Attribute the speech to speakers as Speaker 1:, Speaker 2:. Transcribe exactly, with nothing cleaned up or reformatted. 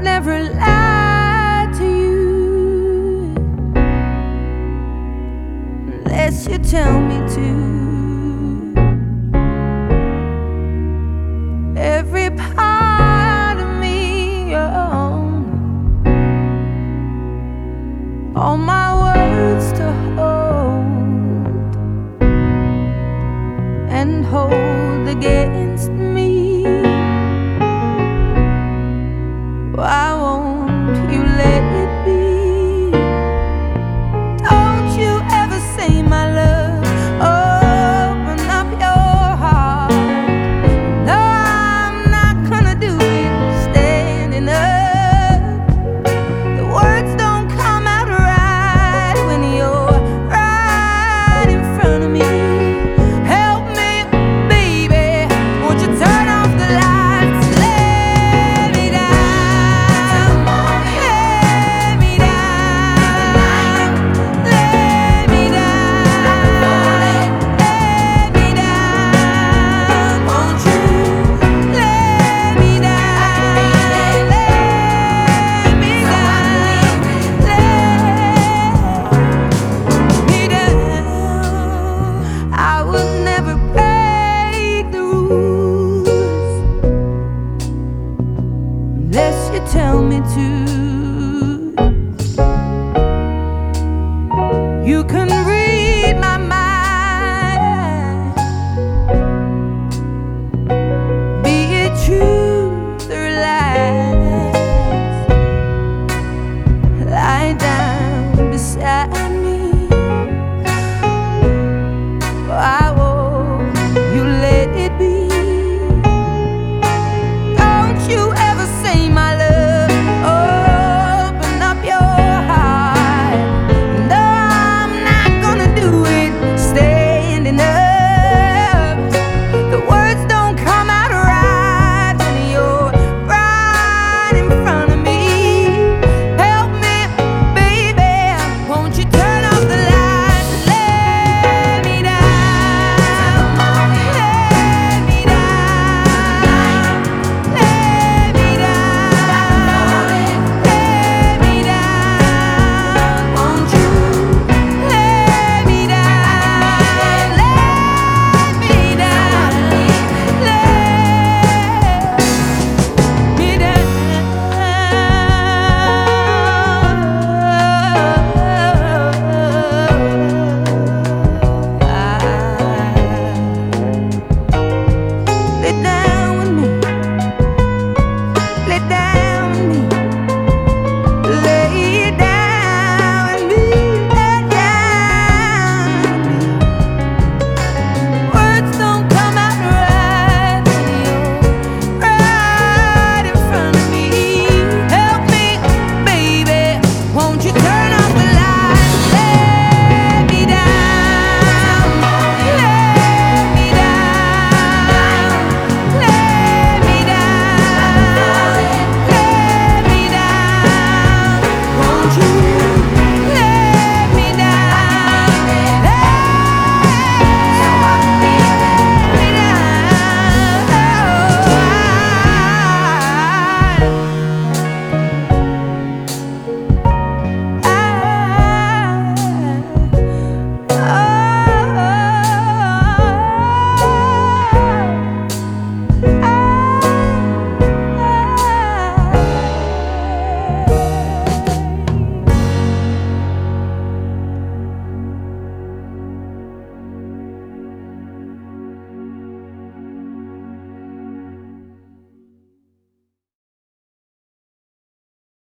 Speaker 1: never lie to you unless you tell me to. Every part of me you own, all my words to hold and hold against me. Why won't you let it be? Don't you ever say my love, open up your heart. No, I'm not gonna do it standing up. The words don't come out right when you're right in front of me. Help me, baby, won't you turn off the lights? Let me down, let me down, let me down, let me down. Won't you let me down, let me down, let me down. I will never break the rules unless you tell me to. You can